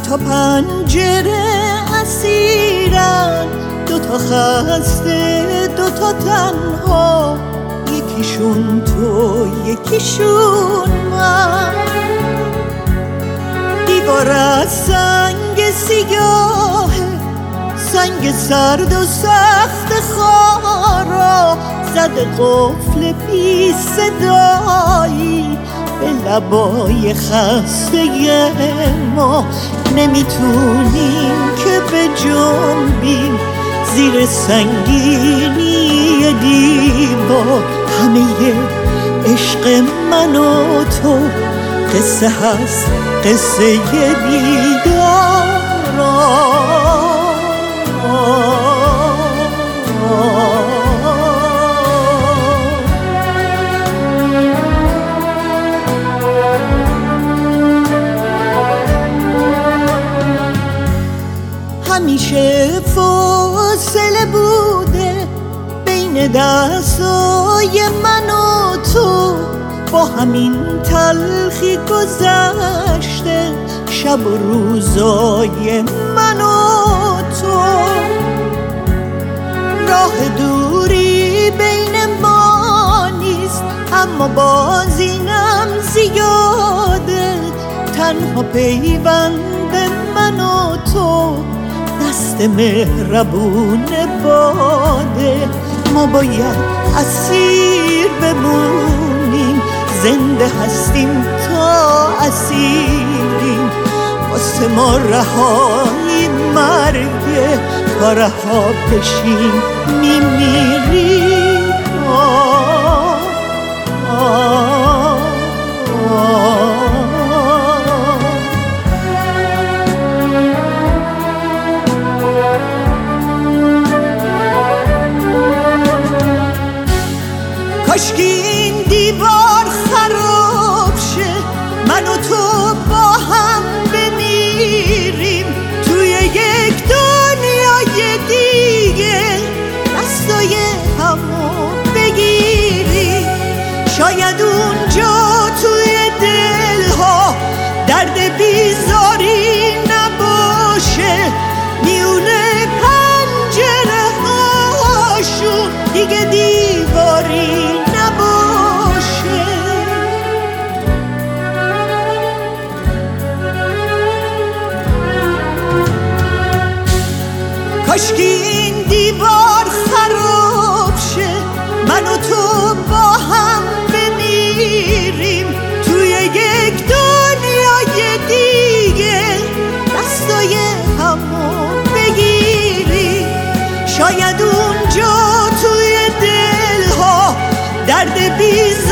تا پنجره اسیرن، دوتا خسته دوتا تنها، یکیشون تو یکیشون من. دیوار از سنگ سیاهه، سنگ سرد و سخت خارا، زده قفل بی صدایی به لبای خسته ما. نمیتونیم که بجنبیم زیر سنگینی دیوار. همه عشق من و تو قصه هست، قصه دیدار. همیشه فاصله بوده بین دستای من و تو، با همین تلخی گذشته شب و روزای من و تو. راه دوری بین ما نیست، اما باز اینم زیاده. تنها پیوند من و تو دست مهربون باده. ما باید اسیر بمونیم، زنده هستیم تا اسیریم. واسه ما رهایی مرگه، تا رها بشیم میمیریم. کاشکی این دیوار خراب شه، من و تو با هم بمیریم توی یک دنیای دیگه، دستای همو بگیریم. شاید اونجا توی دلها درد بیزاری نباشه، میونه پنجره هاشون دیگه دیواری نباشه. کاشکی این دیوار خراب شه، من و تو با هم بمیریم توی یک دنیای دیگه، دستای همو بگیریم. شاید اونجا توی دلها درد بیز